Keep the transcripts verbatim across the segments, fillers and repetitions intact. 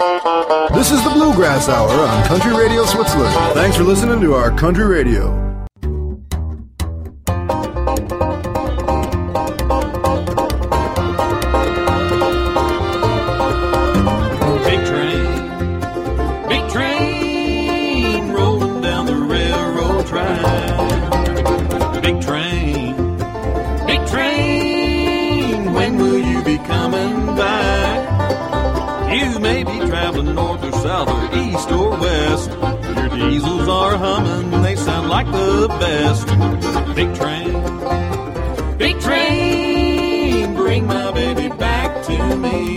This is the Bluegrass Hour on Country Radio Switzerland. Thanks for listening to our Country Radio. Big train, big train, rolling down the railroad track. Big train, big train, when will you be coming back? You may be traveling north or south or east or west. Your diesels are humming, they sound like the best. Big train, big train, bring my baby back to me.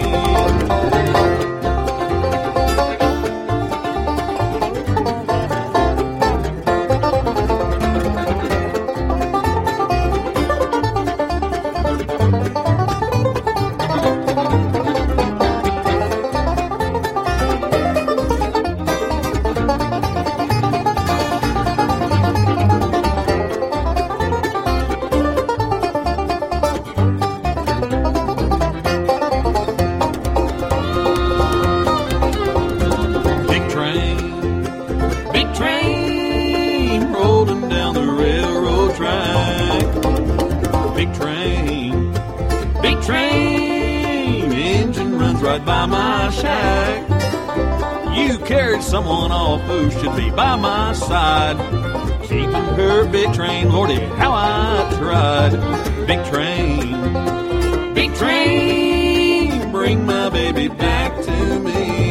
Someone off who should be by my side, keeping her big train, Lordy, how I tried. Big train, big train, bring my baby back to me.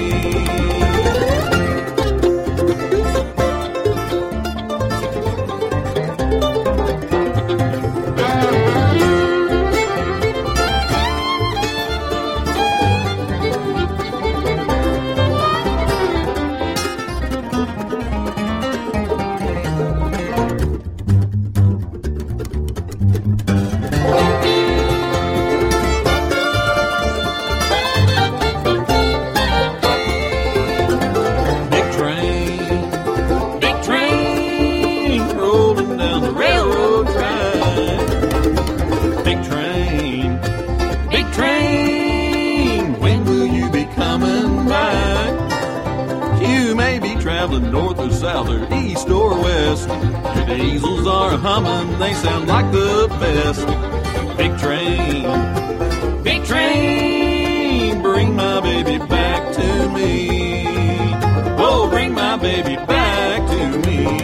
Humming, they sound like the best. Big train, big train, bring my baby back to me. Oh, bring my baby back to me.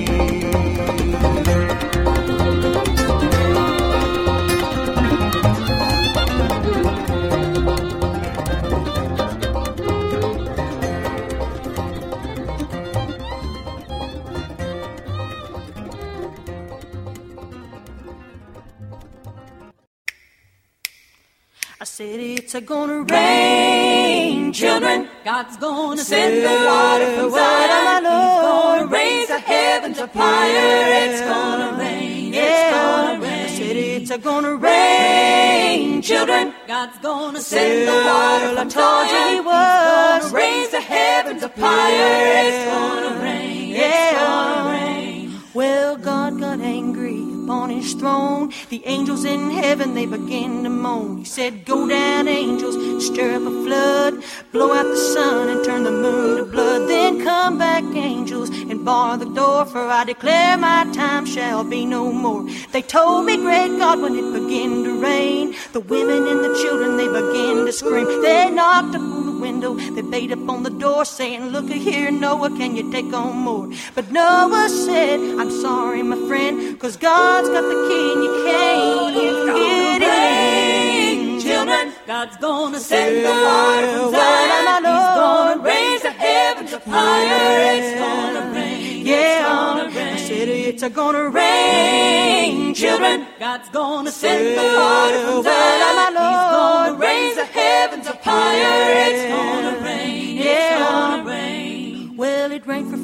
It's a gonna rain, children. God's gonna send the water from Zion. He's gonna raise the heavens up higher. It's gonna rain, it's gonna rain. I said it's a gonna rain, children. God's gonna send the water from Zion. He's gonna raise the heavens up higher. It's gonna rain, it's gonna rain. Well, God got angry upon his throne. The angels in heaven, they began to moan. He said, go down, angels, stir up a flood, blow out the sun and turn the moon to blood. Then come back, angels, and bar the door, for I declare my time shall be no more. They told me, great God, when it began to rain, the women and the children, they began to scream. They knocked upon the window, they beat up on the door, saying, look here, Noah, can you take on more? But Noah said, I'm sorry, my friend, 'cause God's got the key and you can't get it in. Children, God's gonna send the water from Zion. He's gonna raise the heavens up higher. It's gonna rain, yeah, it's gonna rain. I said it's a gonna rain. Children, God's gonna send the water from Zion. He's gonna raise the heavens up higher. It's gonna rain, it's gonna rain. Well, it rained for forty days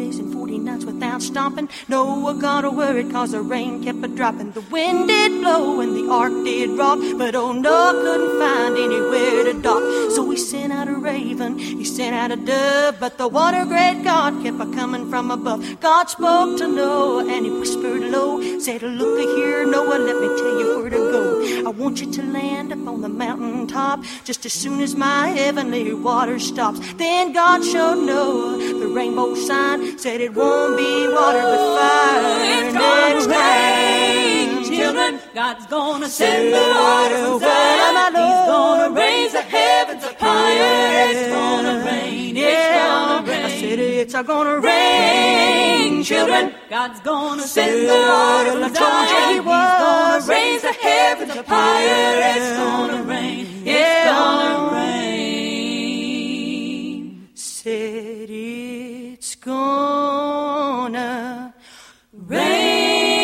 days and forty nights without stopping. Noah got a worried cause the rain kept a-dropping. The wind did blow and the ark did rock, but old Noah couldn't find anywhere to dock. So he sent out a raven, he sent out a dove, but the water great God kept a-coming from above. God spoke to Noah and he whispered low, said, look here, Noah, let me tell you where to go. I want you to land up on the mountain top just as soon as my heavenly water stops. Then God showed Noah the rainbow sign, said it won't be water but fire. It's gonna rain, children. God's gonna send the water down. He's gonna raise the heavens up higher. It's gonna rain, it's gonna rain. I said it's gonna rain, children. God's gonna send the water down. He's gonna raise the heavens up higher. It's gonna rain, it's gonna rain. Said it's gonna rain.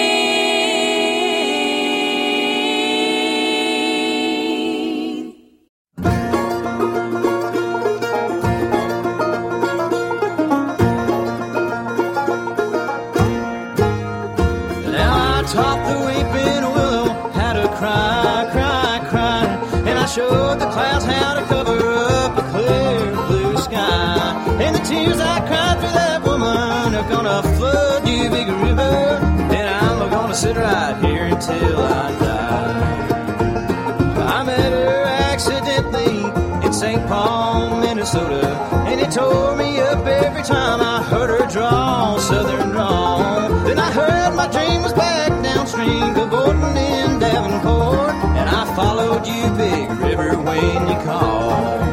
Taught the weeping willow how to cry, cry, cry. And I showed the clouds how to cover up a clear blue sky. And the tears I cried for that woman are gonna flood you big river. And I'm gonna sit right here until I die. I met her accidentally in Saint Paul, Minnesota, and it tore me up every time I heard her drawl, southern drawl. Then I heard my dream was back downstream to Gordon in Davenport, and I followed you, big river, when you called.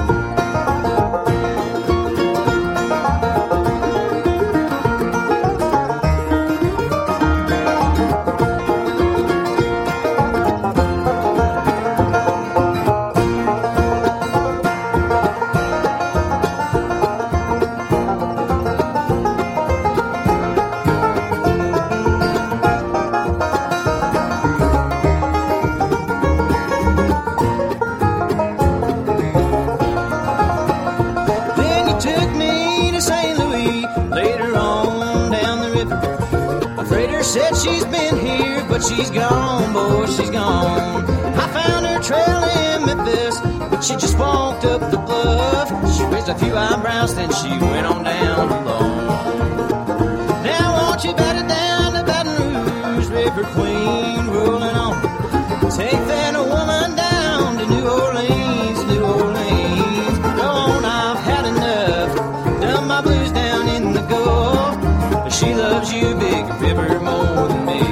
Said she's been here, but she's gone, boy, she's gone. I found her trail in Memphis, but she just walked up the bluff. She raised a few eyebrows, then she went on down alone. Now won't you bat it down to Baton Rouge, River Queen, rolling on. Take that woman down to New Orleans, New Orleans. Go on, I've had enough, done my blues down in the Gulf. But she loves you, big river, more than me.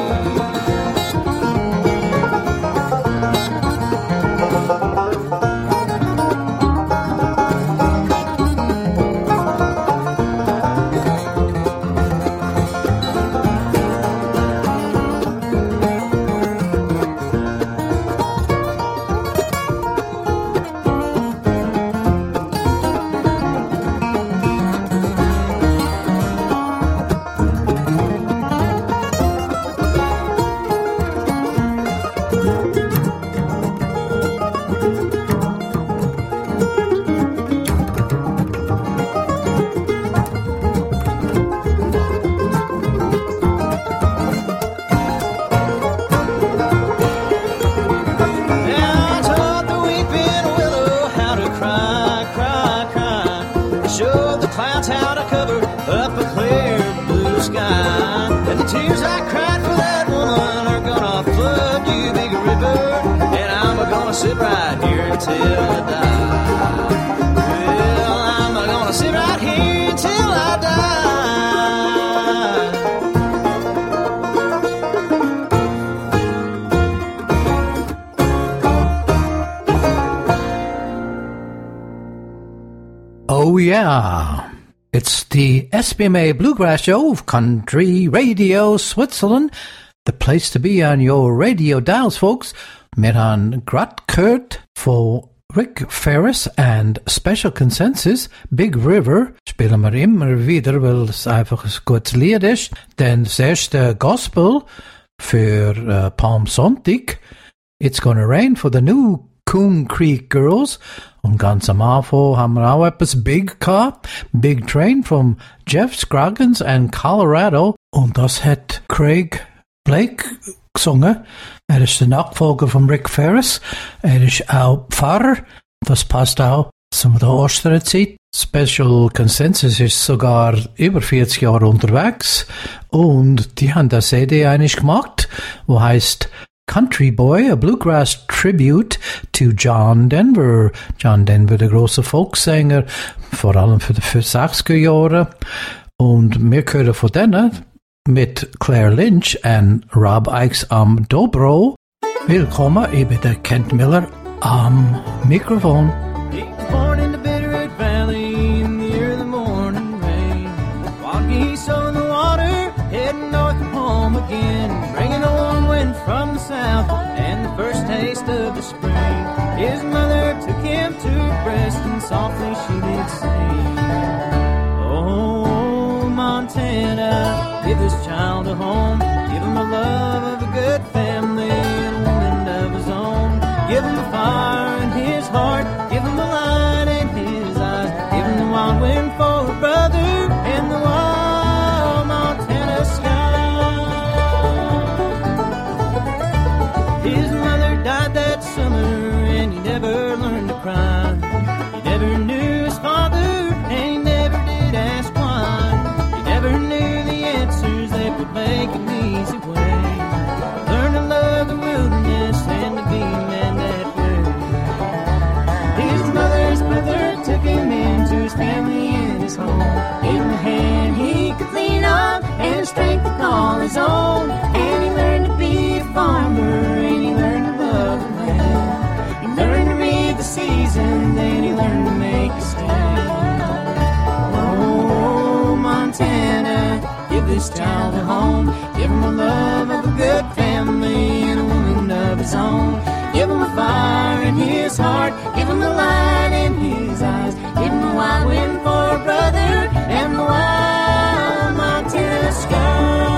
Tears I cried for that woman are gonna flood you, big river, and I'm gonna sit right here until I die. Well, I'm gonna sit right here until I die. Oh yeah. It's the S B M A Bluegrass Show of Country Radio Switzerland, the place to be on your radio dials, folks. Met on Grot Kurt for Rick Ferris and Special Consensus, Big River, spielen wir immer wieder, weil es einfach ein gutes Lied ist. Dann das erste Gospel für uh, Palm Sonntag, It's Gonna Rain for the New Coon Creek Girls. Und ganz am Anfang haben wir auch etwas Big gehabt. Big Train von Jeff Scroggins and Colorado. Und das hat Craig Blake gesungen. Er ist der Nachfolger von Rick Ferris. Er ist auch Pfarrer. Das passt auch zu der Osterzeit. Special Consensus ist sogar über vierzig Jahre unterwegs. Und die haben das C D eigentlich gemacht, wo heißt Country Boy, a Bluegrass Tribute to John Denver. John Denver, der große Folksänger, vor allem für die sechziger Jahre. Und wir hören von denen mit Claire Lynch und Rob Ickes am Dobro. Willkommen, ich bin der Kent Miller am Mikrofon. He was born in the Bitterroot Valley in the early morning rain. Wild geese on the water, heading north and home again, bringing a warm wind from the south and the first taste of the spring. His mother took him to her breast and softly she did sing, "Oh, Montana, give this child a home, give him the love of a good family and a woman of his own. Give him the fire in his heart, give him the light in his eyes, give him the wild wind for a brother and the wild Montana sky." His mother died that summer and he never learned to cry. He never knew his father and he never did ask why. He never knew the answers that would make an easy way. Learn to love the wilderness and to be a man that way. His mother's brother took him into his family and his home, gave him a hand he could lean on and strength to call his own. And he learned to be a farmer and he learned to love the land. He learned to read the seasons and he learned to make a stand. Oh, Montana, give this child a home, give him the love of a good family and a woman of his own. Give him a fire in his heart, give him the light in his eyes, give him a wild wind for a brother and the wild Montana sky.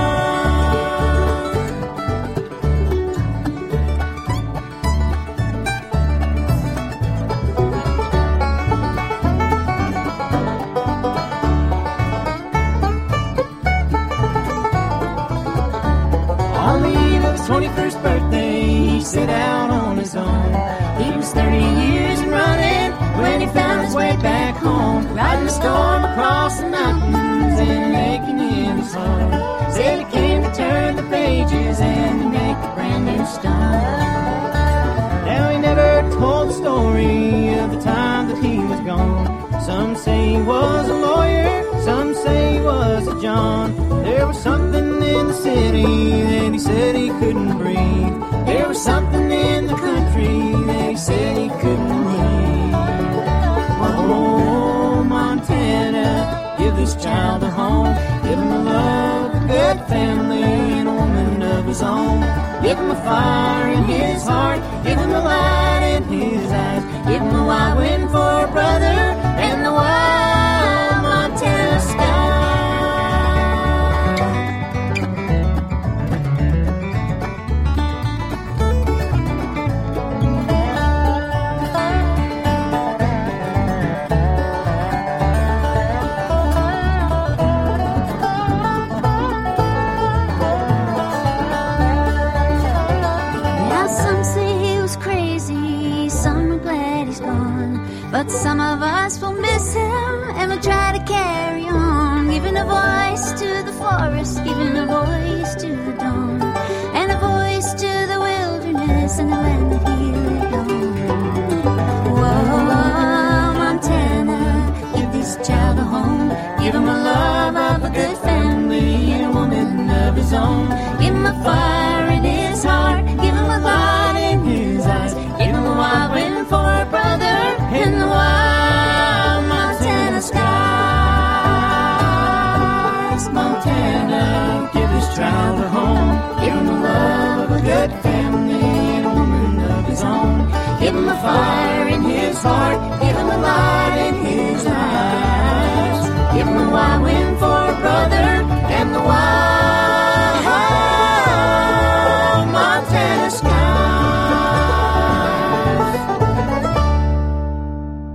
On the eve of his twenty-first birthday, he set out on his own. He was thirty years and running when he found his way back home, riding the storm across the mountains and aching in his heart. Said he came to turn the pages and to make a brand new start. Now he never told the story of the time that he was gone. Some say he was a lawyer, some say he was a John. There was something in the city that he said he couldn't breathe. There was something in the country that he said he couldn't leave. Oh, Montana, give this child a home, give him the love, a good family and a woman of his own. Give him a fire in his heart, give him the light in his eyes, give him a wild wind for a brother and the wild Montana sky. But some of us will miss him and we'll try to carry on, giving a voice to the forest, giving a voice to the dawn, and a voice to the wilderness and the land that he lived on. Whoa, Montana, give this child a home, give him a love of a good family and a woman of his own. Give him a fire in his heart, give him a light in his eyes, give him a wild wind for a brother in the wild Montana skies. Montana, give this child a home, give him the love of a good family and a woman of his own. Give him a fire in his heart, give him a light in his eyes, give him a wild wind for a brother and the wild Montana skies.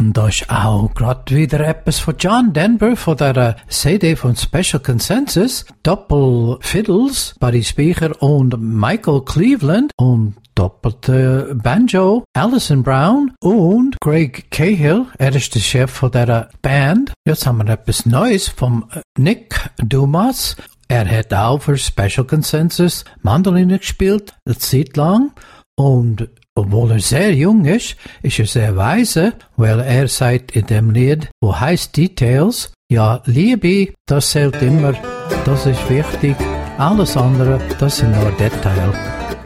Und da ist auch grad wieder etwas von John Denver von der C D von Special Consensus. Doppel Fiddles, Buddy Speaker und Michael Cleveland und doppelte Banjo, Alison Brown und Greg Cahill. Er ist der Chef von dieser Band. Jetzt haben wir etwas Neues vom Nick Dumas. Er hat auch für Special Consensus Mandoline gespielt, eine Zeit lang. Und obwohl er sehr jung ist, ist er sehr weise, weil er sagt in dem Lied, wo heißt Details, ja, Liebe, das zählt immer, das ist wichtig, alles andere, das sind nur Details.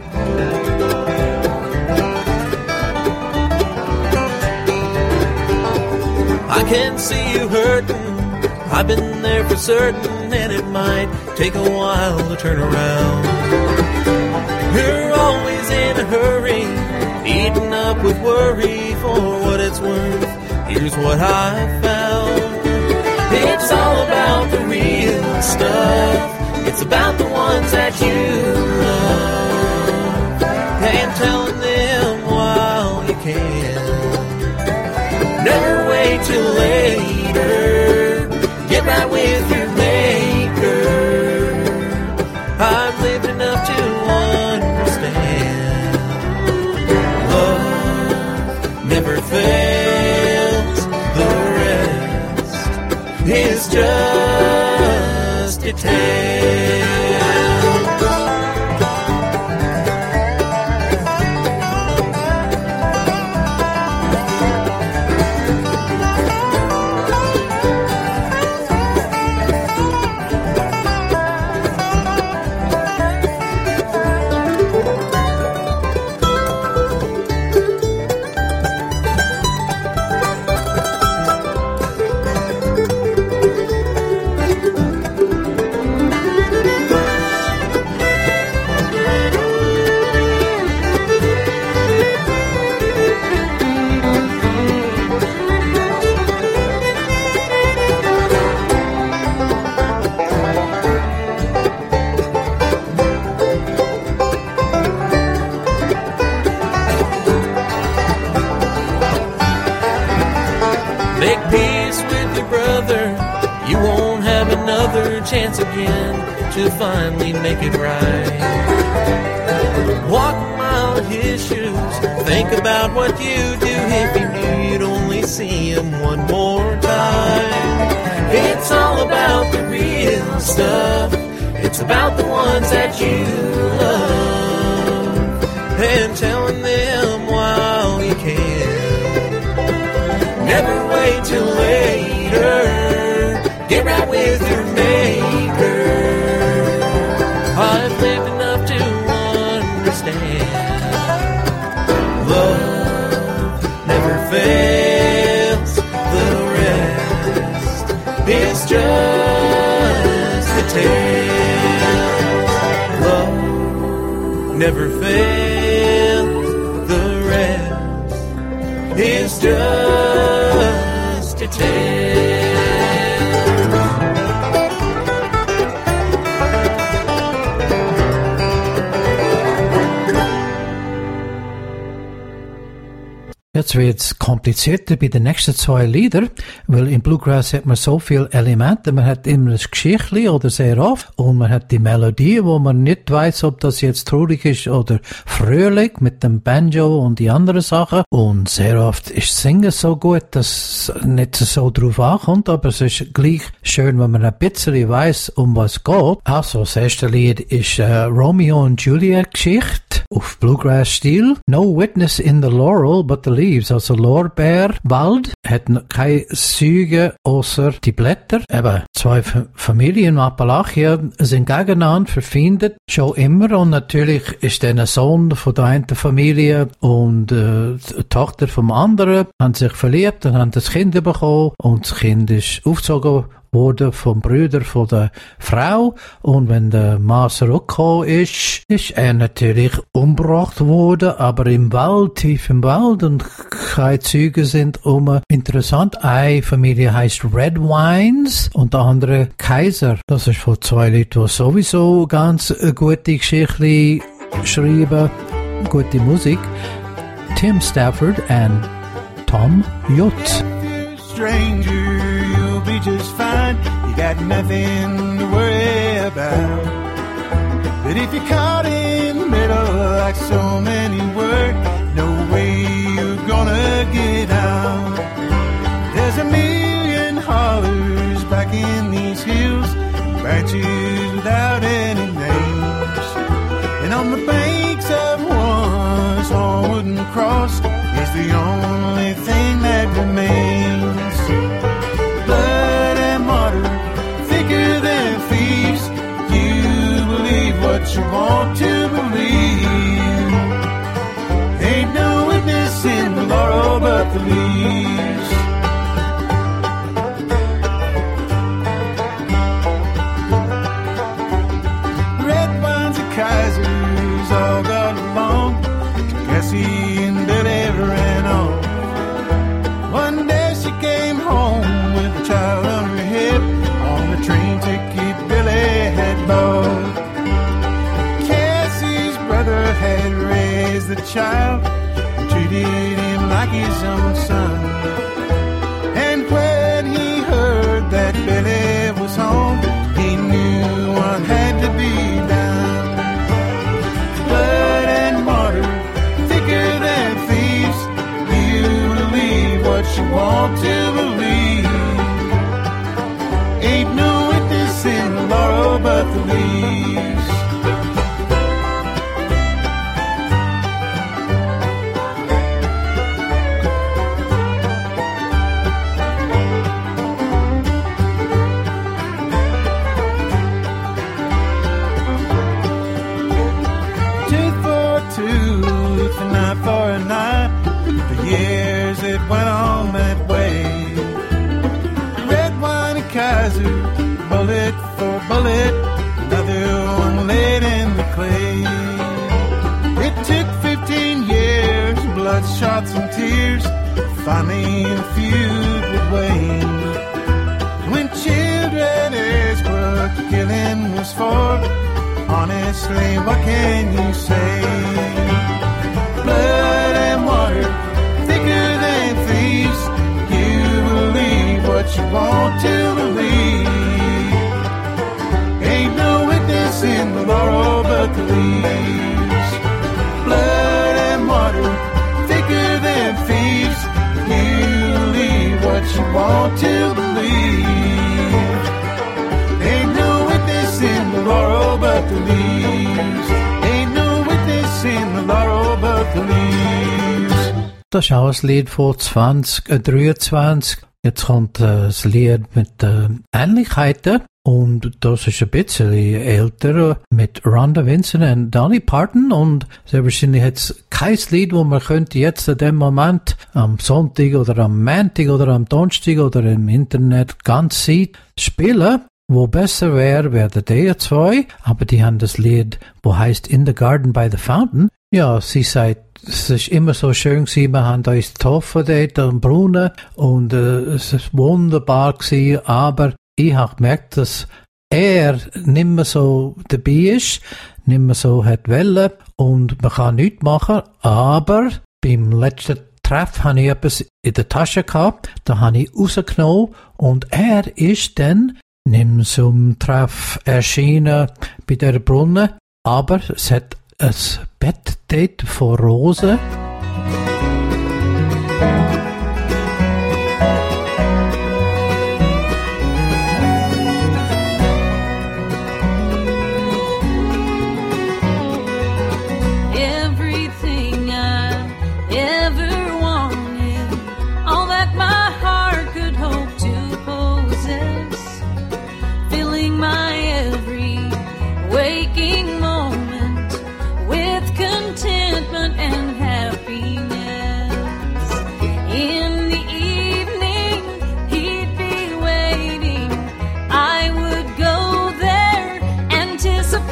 I can see you hurting, I've been there for certain, and it might take a while to turn around. You're always in a hurry, eaten up with worry. For what it's worth, here's what I found. It's all about the real stuff, it's about the ones that you love, and telling them while you can. Never wait till later, get right with your maker. I've lived enough to understand, love never fails, the rest is just a tale. Chance again to finally make it right. Walk a mile in his shoes, think about what you do if you knew you'd only see him one more time. It's all about the real stuff, it's about the ones that you love, and telling them while you can. Never wait till later, get right with your maker. I've lived enough to understand, love never fails, the rest is just a tale. Love never fails, the rest is just a tale. Jetzt wird's komplizierter bei den nächsten zwei Liedern, weil im Bluegrass hat man so viele Elemente. Man hat immer das Geschichtli oder sehr oft und man hat die Melodie, wo man nicht weiß, ob das jetzt traurig ist oder fröhlich mit dem Banjo und die anderen Sachen. Und sehr oft ist Singen so gut, dass es nicht so drauf ankommt, aber es ist gleich schön, wenn man ein bisschen weiß, um was es geht. Also, das erste Lied ist äh, Romeo und Juliet Geschichte auf Bluegrass-Stil. No witness in the laurel but the leaves, also Lorbeerwald, hat keine Züge außer die Blätter. Eben, zwei F- Familien in Appalachia sind gegeneinander verfeindet, schon immer, und natürlich ist dann ein Sohn von der einen Familie und äh, die Tochter vom anderen, haben sich verliebt und haben das Kind bekommen, und das Kind ist aufgezogen wurde vom Brüder von der Frau, und wenn der Mann zurückgekommen ist, ist er natürlich umgebracht worden, aber im Wald, tief im Wald, und keine Züge sind um. Interessant, eine Familie heißt Red Wines und der andere Kaiser. Das ist von zwei Leuten, die sowieso ganz gute Geschichten schreiben, gute Musik. Tim Stafford and Tom Yutz. Stranger, you'll be just fine. You got nothing to worry about. But if you're caught in the middle like so many were, no way you're gonna get out. There's a million hollers back in these hills, branches without any names. And on the banks of one small wooden cross is the only thing that remains. Blood and water, thicker than thieves. You believe what you want to believe. Ain't no witness in the laurel but the leaves. Red wines and Kaisers all got along. Cassie and Billy ran on. One day she came home with a child on her hip, on the train ticket Billy had bought. Cassie's brother had raised the child, treated him like his own son. And when he heard that Billy was home, he knew what had to be done. Blood and water, thicker than thieves. You believe what you want to believe. Ain't no witness in the laurel but the leaves. Tooth for a tooth, an eye for an eye. For years it went on that way. Red wine and Kaiser, bullet for bullet, another one laid in the clay. It took fifteen years, blood, shots and tears, finally the feud would wane. When children asked what the killing was for, honestly, what can you say? Blood and water, thicker than thieves. You believe what you want to believe. Ain't no witness in the laurel but the leaves. Blood and water, thicker than thieves. You believe what you want to believe. Ain't no witness in the laurel but the leaves. Ain't no witness in the laurel but the leaves. Das ist auch ein Lied von zwanzig dreiundzwanzig. Jetzt kommt äh, das Lied mit äh, Ähnlichkeiten. Und das ist ein bisschen älter mit Rhonda Vincent und Dolly Parton. Und sehr wahrscheinlich hat es kein Lied, wo man könnte jetzt in dem Moment am Sonntag oder am Montag oder am Donnerstag oder im Internet ganz Zeit spielen. Wo besser wäre, wären die zwei. Aber die haben das Lied, wo heißt In the Garden by the Fountain. Ja, sie sagt, es ist immer so schön gewesen, wir haben uns getroffen dort am Brunnen und äh, es ist wunderbar gewesen, aber ich habe gemerkt, dass er nicht mehr so dabei ist, nicht mehr so hat wollen und man kann nichts machen, aber beim letzten Treff habe ich etwas in der Tasche gehabt, da habe ich rausgenommen und er ist dann nicht zum Treff erschienen bei der Brunnen, aber es hat ein Bettdate von Rosen. Everything I ever wanted, all that my heart could hope to possess, filling my every waking moment with contentment and happiness. In the evening, he'd be waiting. I would go there, anticipating.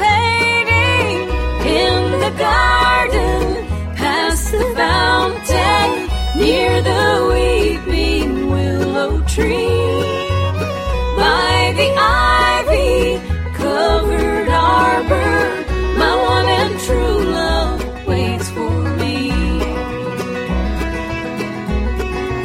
In the garden, past the fountain, near the weeping willow tree, by the ivy-covered arbor, my one and true love waits for me.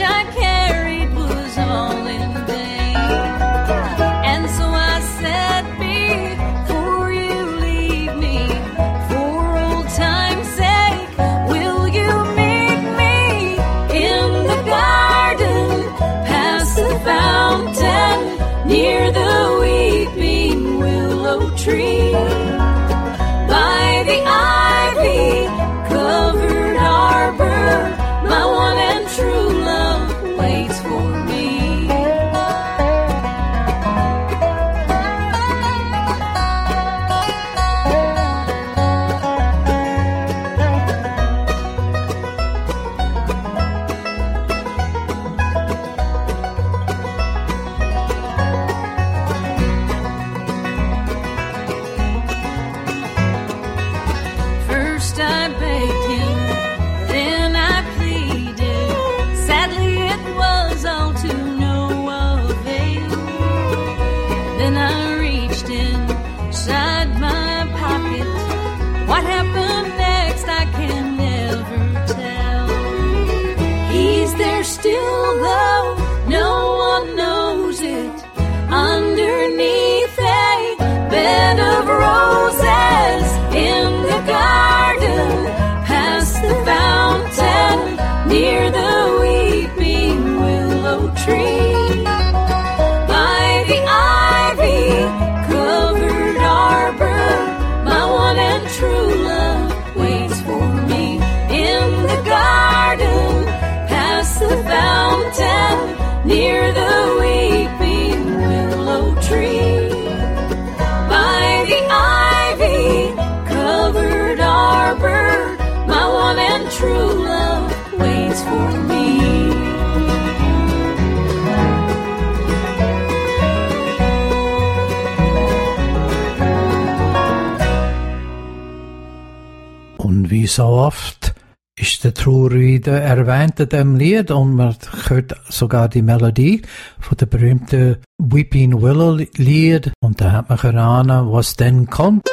I carried was all in vain. And so I said, before you leave me, for old time's sake, will you meet me in the garden, past the fountain, near the weeping willow tree, by the ivy-covered arbor, my one and true love waits for me. First I begged him, then I pleaded. Sadly it was all to no avail. Then I reached inside my pocket. What happened next I can never tell. He's there still though no one knows it, underneath a bed of roses in the garden, past the fountain, near the weeping willow tree, by the ivy-covered arbor, my one and true love waits for me. In the garden, past the fountain, near the weeping willow tree, by the ivy-covered arbor, my one and true love waits for me. Und wie so oft ist der Trauer wieder erwähnt in dem Lied und man hört sogar die Melodie von der berühmten Weeping Willow Lied und da hat man erahnen, was denn kommt.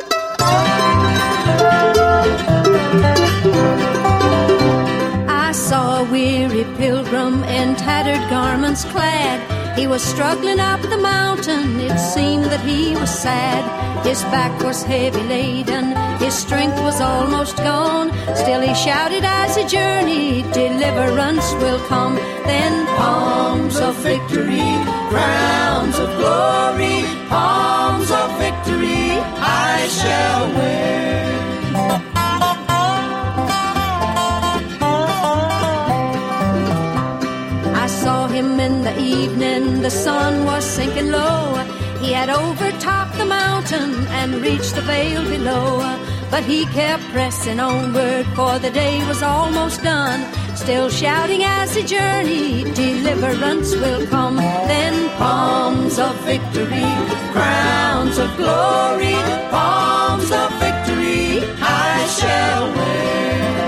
I saw a weary pilgrim in tattered garments clad. He was struggling up the mountain, it seemed that he was sad. His back was heavy laden, his strength was almost gone. Still he shouted as he journeyed, deliverance will come. Then palms of victory, crowns of glory, palms of victory I shall wear. I saw him in the evening, the sun was sinking low. He had overtopped the mountain and reached the vale below. But he kept pressing onward, for the day was almost done. Still shouting as he journeyed, deliverance will come. Then palms of victory, crowns of glory, palms of victory I shall wear.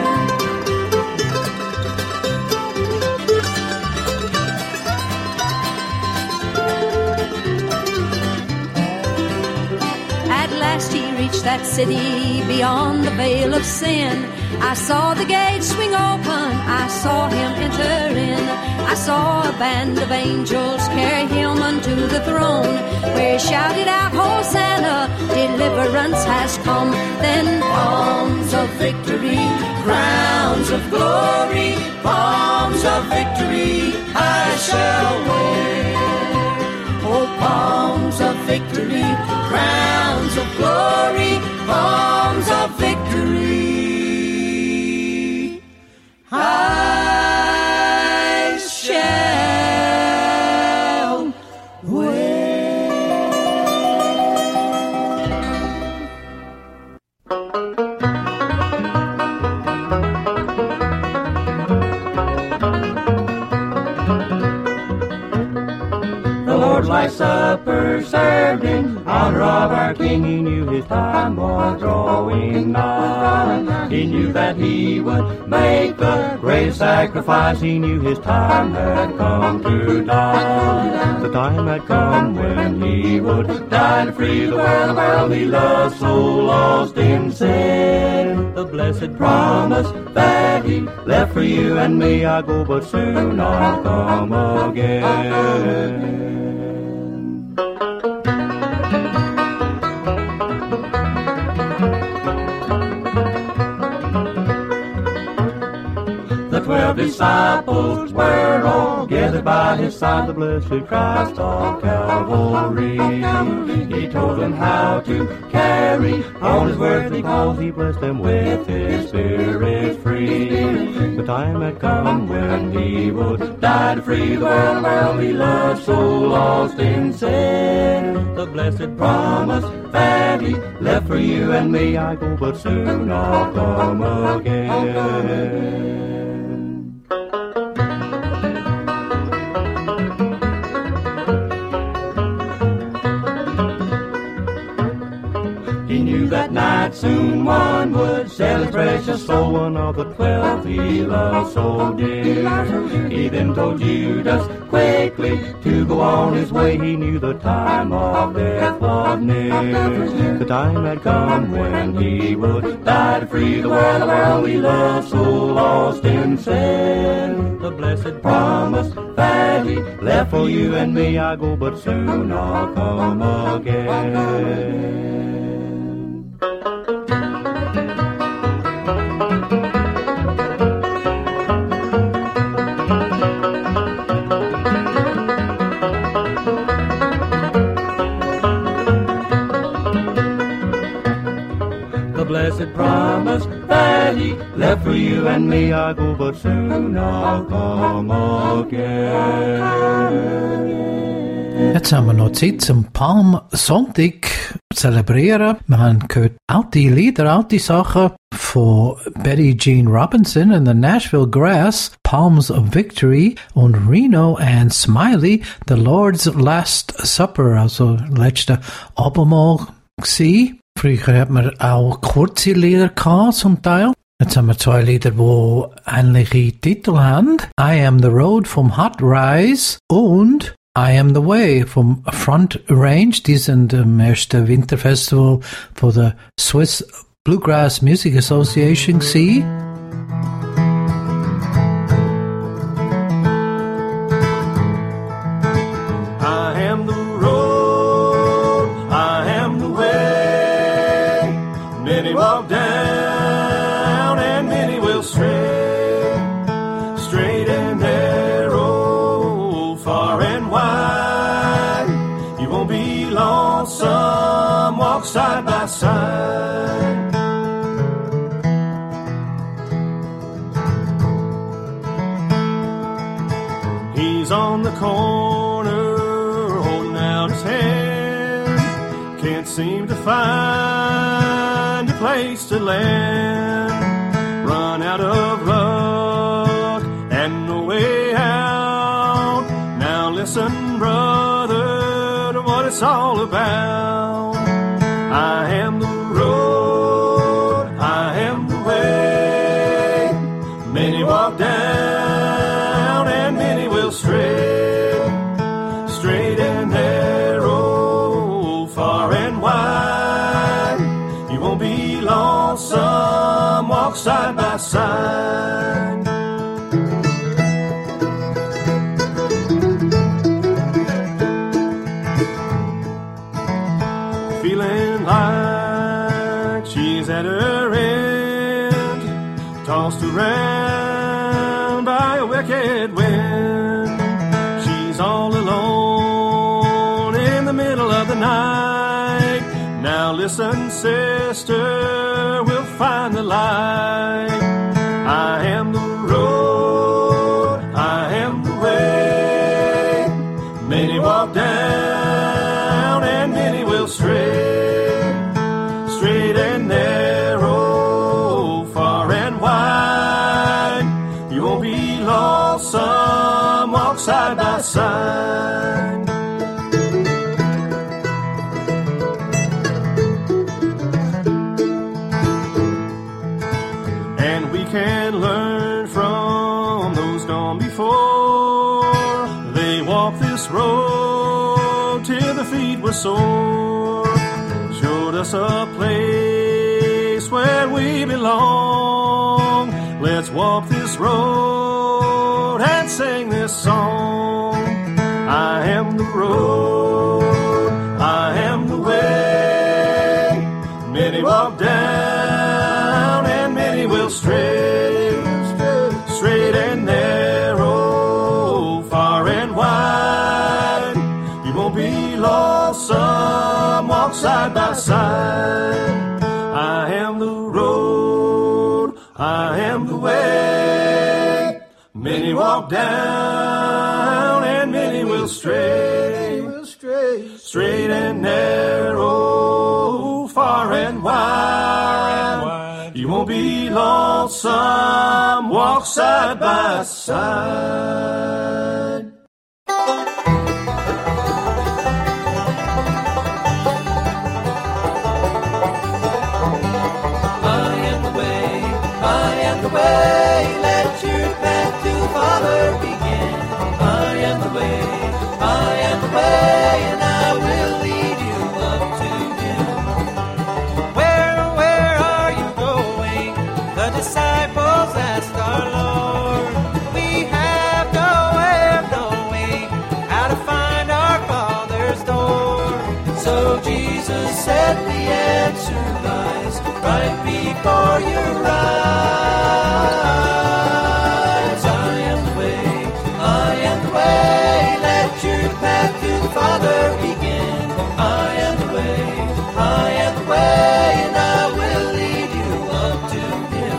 He reached that city beyond the veil of sin. I saw the gates swing open, I saw him enter in. I saw a band of angels carry him unto the throne, where he shouted out, Hosanna, deliverance has come. Then palms of victory, crowns of glory, palms of victory I shall wear. Oh, palms of victory, crowns of glory, palms of victory I shall wear. The Lord's Last Supper served in honor of our King. He knew his time was drawing nigh. He knew that he would make the great sacrifice. He knew his time had come to die. The time had come when he would die to free the world, the world he loved, so lost in sin. The blessed promise that he left for you and me. I go, but soon I'll come again. Twelve disciples were all gathered by his side, the blessed Christ of Calvary. He told them how to carry on his word, because he blessed them with his Spirit free. The time had come when he would die to free the world while he loved so lost in sin. The blessed promise that he left for you and me. I go, but soon I'll come again. That night soon one would sell his precious soul, one of the twelve he loved so dear. He then told Judas quickly to go on his way. He knew the time of death was near. The time had come when he would die to free the world while we loved so lost in sin. The blessed promise that he left for you and me. I go, but soon I'll come again. Blessed promise that he left for you and me. I go, but soon I'll come again. Jetzt haben wir noch Zeit zum Palmsonntag zelebrieren. Wir haben gehört alte Lieder, alte Sachen von Betty Jean Robinson and the Nashville Grass, Palms of Victory, und Reno and Smiley, The Lord's Last Supper, also letzte Abendmahl gsi. Früher hat man auch kurze Lieder gehabt, zum Teil. Jetzt haben wir zwei Lieder, die ähnliche Titel haben. I Am the Road vom Hot Rise und I Am the Way vom Front Range. Die sind im ersten Winterfestival von der Swiss Bluegrass Music Association gewesen. Side by side, he's on the corner holding out his hand, can't seem to find a place to land, run out of luck and no way out. Now listen, brother, to what it's all about. I am the road, I am the way. Many walk down and many will stray. Straight and narrow, far and wide. You won't be lonesome, walk side by side. Feeling like she's at her end, tossed around by a wicked wind. She's all alone in the middle of the night. Now listen, sister, we'll find the light. I am the road, I am the way. Many walk down and many will stray. Straight and narrow, far and wide. You won't be lonesome, walk side by side. And we can learn from those gone before. They walked this road till their feet were sore. Showed us a place where we belong. Let let's walk this road and sing this song. I am the road, I am the way. Many walk down and many will stray, straight and narrow, far and wide. You won't be lost, some walk side by side. I am the road, I am the way. Many walk down and many will stray, straight and narrow, far and wide. You won't be lonesome, walk side by side. The way, let your path to Father begin. I am the way, I am the way, and I will lead you up to Him. Where, where are you going? The disciples asked our Lord. We have no way of knowing how to find our Father's door. So Jesus said the answer lies right before your eyes. Father begin. I am the way, I am the way, and I will lead you up to Him.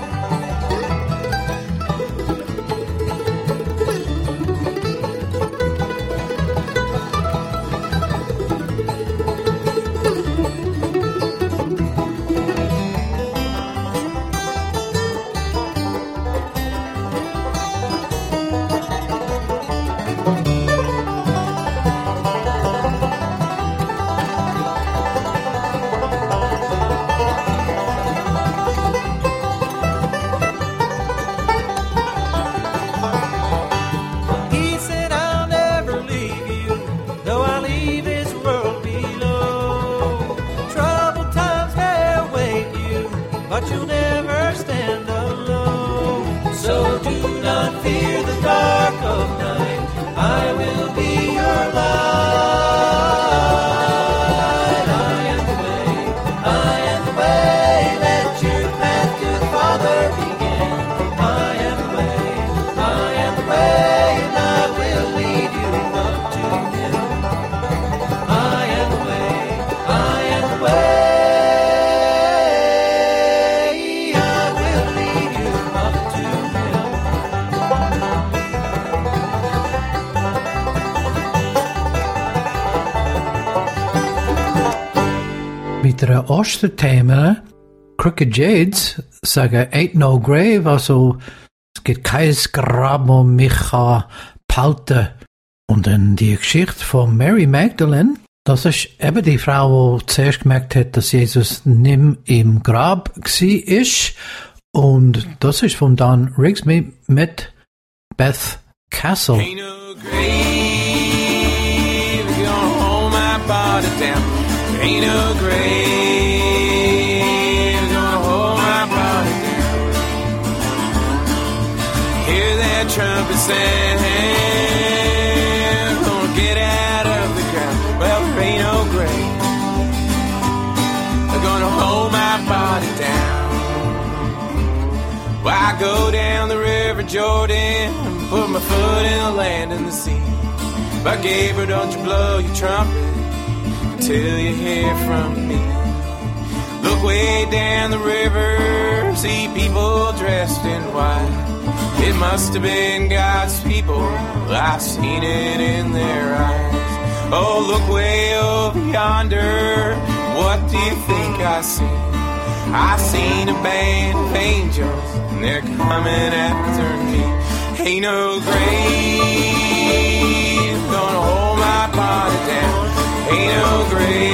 Der Osterthema Crooked Jades sagen Ain't No Grave, also es gibt kein Grab, wo mich behalten. Und dann die Geschichte von Mary Magdalene, das ist eben die Frau, die zuerst gemerkt hat, dass Jesus nicht im Grab war. Und das ist von Dan Rigsby mit Beth Castle. Ain't no grave gonna hold my body down. Ain't no grave gonna hold my body down. Hear that trumpet sound, gonna get out of the ground. Well, there ain't no grave gonna hold my body down. Well, I go down the river Jordan and put my foot in the land and the sea. But Gabriel, don't you blow your trumpet till you hear from me. Look way down the river, see people dressed in white. It must have been God's people, I've seen it in their eyes. Oh, look way over yonder, what do you think I see? I seen a band of angels, and they're coming after me. Ain't no grave gonna hold my body down. Ain't no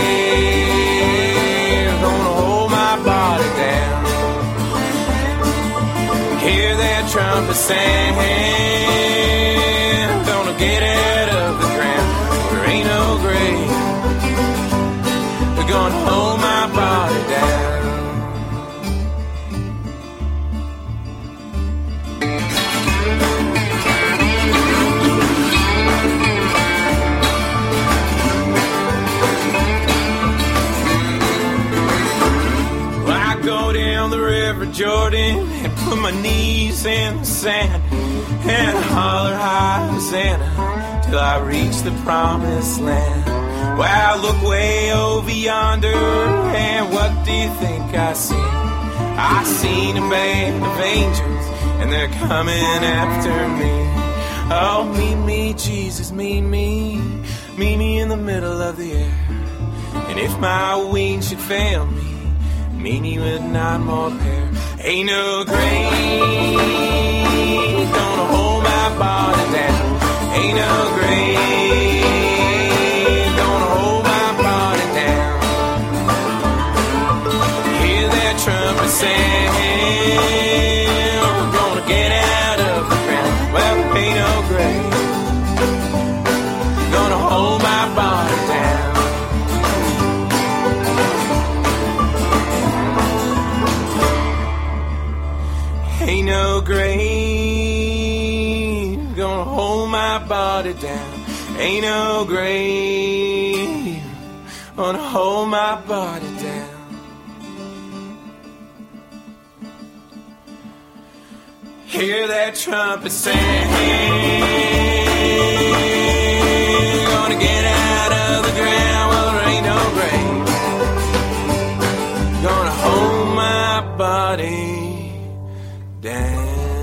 grave gonna hold my body down. Hear that trumpet sound, gonna get out of the ground. There ain't no grave gonna hold my body down. go down the River Jordan and put my knees in the sand and holler high Hosanna till I reach the promised land. Well, I look way over yonder, and what do you think I see? I seen a band of angels, and they're coming after me. Oh, meet me, Jesus, meet me, meet me in the middle of the air. And if my wings should fail me, meet me with nine more pair. Ain't no grave gonna hold my body down. Ain't no grave gonna hold my body down. Hear that trumpet sound, we're gonna get out of the ground. Well, ain't no grave gonna hold my body down. Ain't no grave gonna hold my body down. Ain't no grave gonna hold my body down. Hear that trumpet sound, gonna get out of the ground. Well, there ain't no grave gonna hold my body down.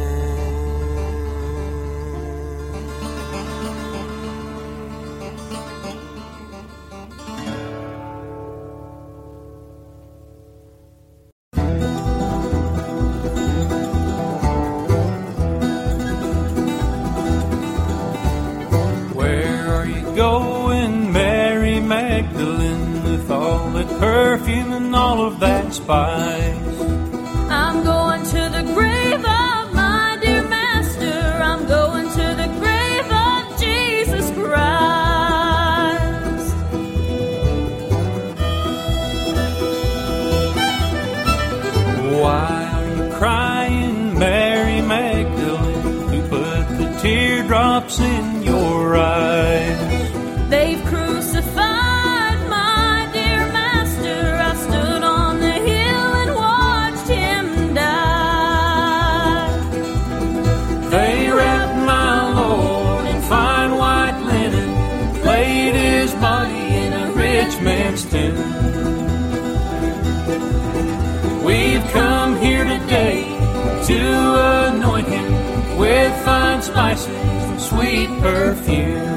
Where are you going, Mary Magdalene, with all that perfume and all of that spice? I'm going to the grave of my dear master. I'm going to the grave of Jesus Christ. Why are you crying, Mary Magdalene, who put the teardrops in your eyes? They've crucified my dear master. I stood on the hill and watched him die. They wrapped my Lord in fine white linen, laid his body in a rich man's tomb. We've come here today to anoint him with fine spices and sweet perfume.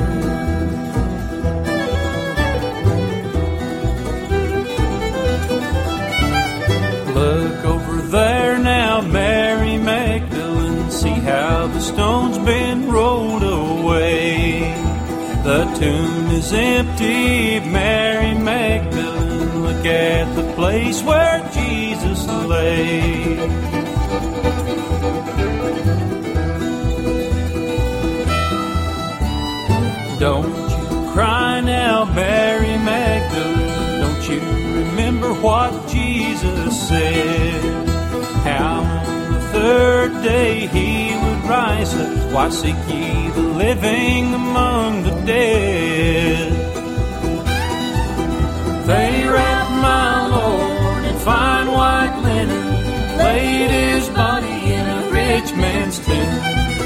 Look over there now, Mary Magdalene, see how the stone's been rolled away. The tomb is empty, Mary Magdalene, look at the place where Jesus lay. Don't you cry now, Mary Magdalene, don't you remember what Jesus said? How on the third day he would rise up. Why seek ye the living among the dead? They wrapped my Lord in fine white linen, laid his body in a rich man's tomb.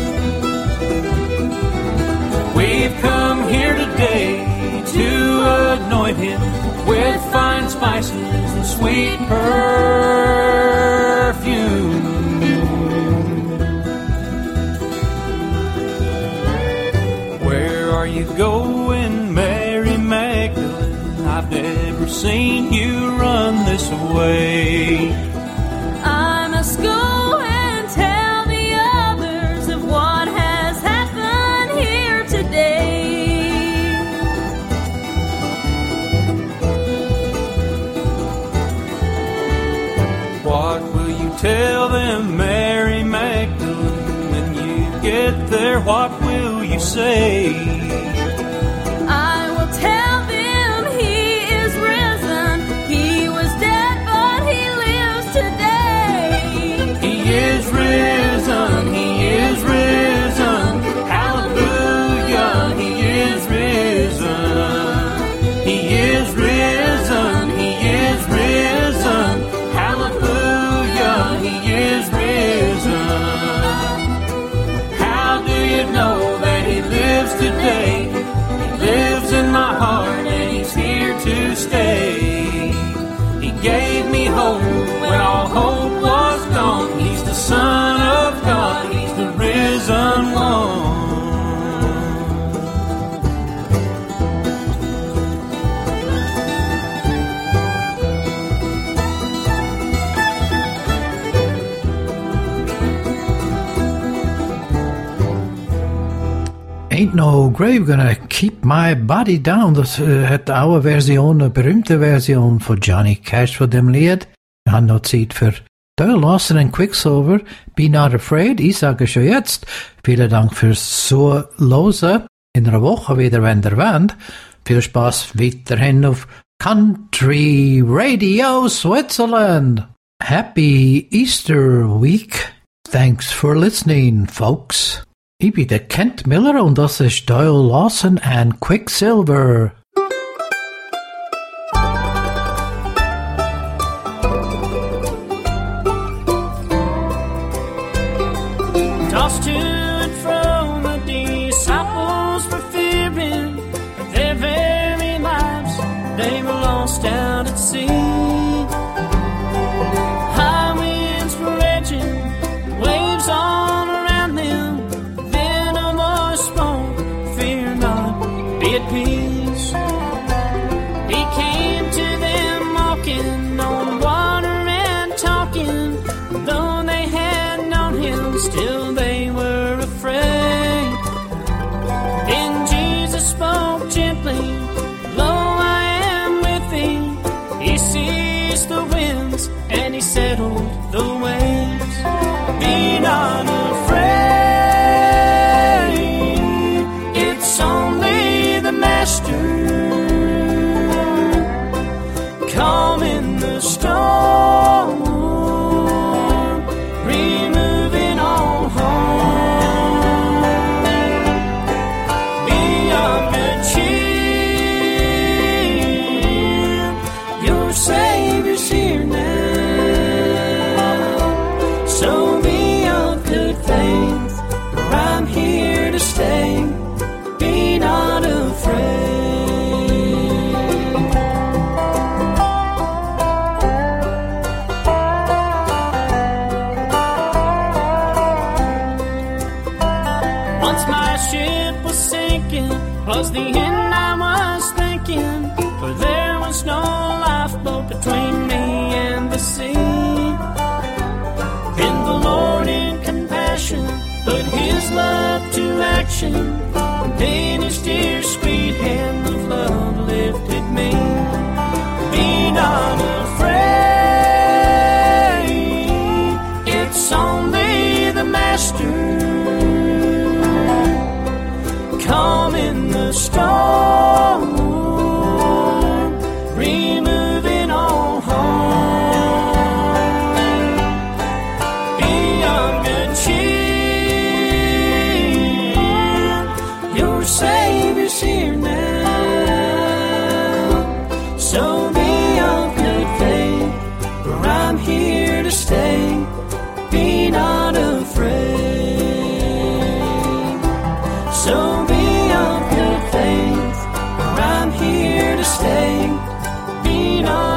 We've come here today to anoint him with fine spices and sweet perfume. Where are you going, Mary Magdalene? I've never seen you run this way. I must go and tell the others of what has happened here today. What will you tell them, Mary Magdalene, when you get there? What will you say? I will tell them he is risen. He was dead, but he lives today. He is risen, he is risen, hallelujah, he is risen. He is risen, he is risen, hallelujah. me home when all hope was gone. He's the Son of God, He's the risen one. Ain't No Grave Gonna Keep My Body Down. Dat uh, het oude version, een berühmte version voor Johnny Cash voor dem Lied. Wir haben noch Zeit für Doyle Lawson und Quicksilver. Be Not Afraid. Ich sage schon jetzt, vielen Dank fürs Zuhören. In einer Woche wieder, wenn ihr wollt. Viel Spaß weiterhin auf Country Radio Switzerland. Happy Easter Week. Thanks for listening, folks. Ich bin der Kent Miller und das ist Doyle Lawson and Quicksilver. Tossed to and fro, the disciples were fearing their very lives. They were lost out at sea. High winds were raging, waves all around them. Then a voice spoke, "Fear not, be at peace." He came to them walking on water and talking. Though they had known him, still they were afraid. Then Jesus spoke gently, "Lo, I am with thee." He ceased the winds and he settled the waves. Be not afraid, it's only the Master. Calm in the storm, removing all harm. Be of good cheer, your Savior's here now. So be of good faith, for I'm here to stay. Be not afraid. Once my ship was sinking, was the end I was thinking, for there was no lifeboat between me and the sea. Then the Lord in compassion put His love to action, and then His dear sweet hand of love lifted me. Be not afraid, it's only the Master. Calm in the storm, removing all harm. Be of good cheer, your Savior's here now. So be of good faith, for I'm here to stay. Be not afraid. So be of good faith, for I'm here to stay. Be not